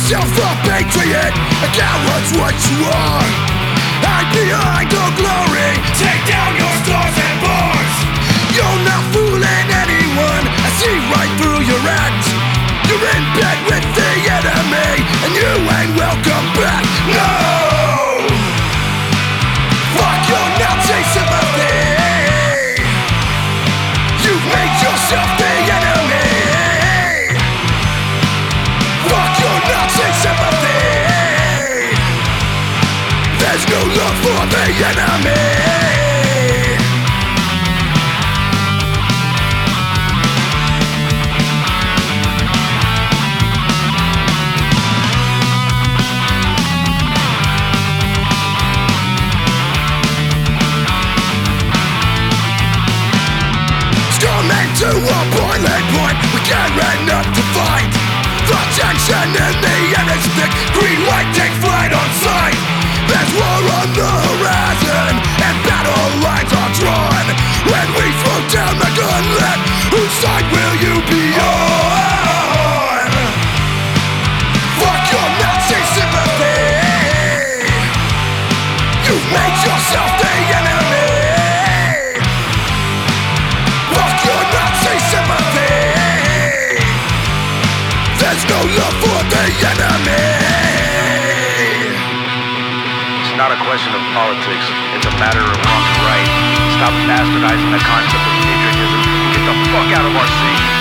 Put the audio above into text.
yourself a patriot, a coward's what you are. Hide behind the glory, take down your stars and bars. You're not fooling anyone, I see right through your act. You're in bed with the enemy, and you ain't welcome back, no! Fuck your Nazi sympathy. You've made yourself the enemy. Fuck your Nazi sympathy. There's no love for the enemy. To a boiling point, we can't end up to fight. The tension in the air is thick, green light take flight on sight. There's war on the horizon, and battle lines are drawn. When we throw down the gauntlet, whose side will you be on? Fuck your Nazi sympathy. You've made yourself the enemy. There's no love for the enemy. It's not a question of politics, it's a matter of wrong and right. Stop bastardizing the concept of patriotism and get the fuck out of our scene.